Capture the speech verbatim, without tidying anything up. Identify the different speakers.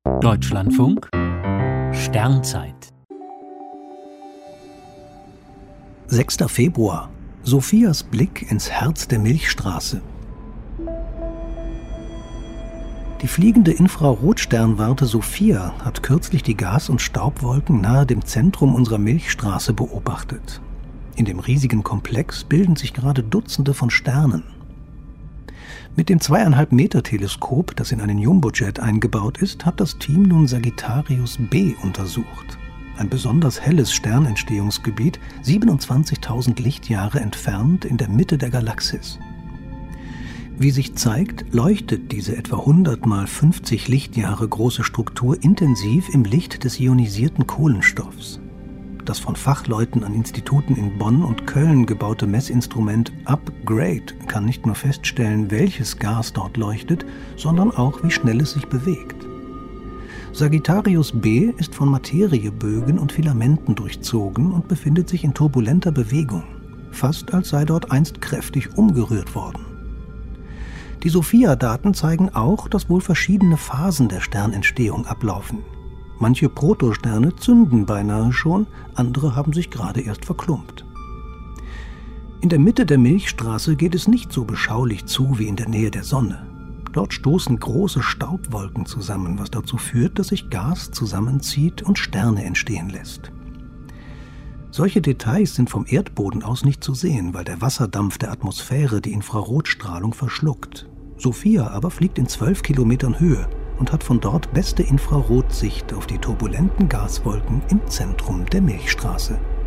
Speaker 1: Deutschlandfunk Sternzeit.
Speaker 2: sechster Februar. Sophias Blick ins Herz der Milchstraße. Die fliegende Infrarotsternwarte Sophia hat kürzlich die Gas- und Staubwolken nahe dem Zentrum unserer Milchstraße beobachtet. In dem riesigen Komplex bilden sich gerade Dutzende von Sternen. Mit dem zweieinhalb Meter Teleskop, das in einen Jumbojet eingebaut ist, hat das Team nun Sagittarius B untersucht. Ein besonders helles Sternentstehungsgebiet, siebenundzwanzigtausend Lichtjahre entfernt in der Mitte der Galaxis. Wie sich zeigt, leuchtet diese etwa hundert mal fünfzig Lichtjahre große Struktur intensiv im Licht des ionisierten Kohlenstoffs. Das von Fachleuten an Instituten in Bonn und Köln gebaute Messinstrument UpGrade kann nicht nur feststellen, welches Gas dort leuchtet, sondern auch, wie schnell es sich bewegt. Sagittarius B ist von Materiebögen und Filamenten durchzogen und befindet sich in turbulenter Bewegung, fast als sei dort einst kräftig umgerührt worden. Die Sophia-Daten zeigen auch, dass wohl verschiedene Phasen der Sternentstehung ablaufen. Manche Protosterne zünden beinahe schon, andere haben sich gerade erst verklumpt. In der Mitte der Milchstraße geht es nicht so beschaulich zu wie in der Nähe der Sonne. Dort stoßen große Staubwolken zusammen, was dazu führt, dass sich Gas zusammenzieht und Sterne entstehen lässt. Solche Details sind vom Erdboden aus nicht zu sehen, weil der Wasserdampf der Atmosphäre die Infrarotstrahlung verschluckt. Sophia aber fliegt in zwölf Kilometern Höhe und hat von dort beste Infrarotsicht auf die turbulenten Gaswolken im Zentrum der Milchstraße.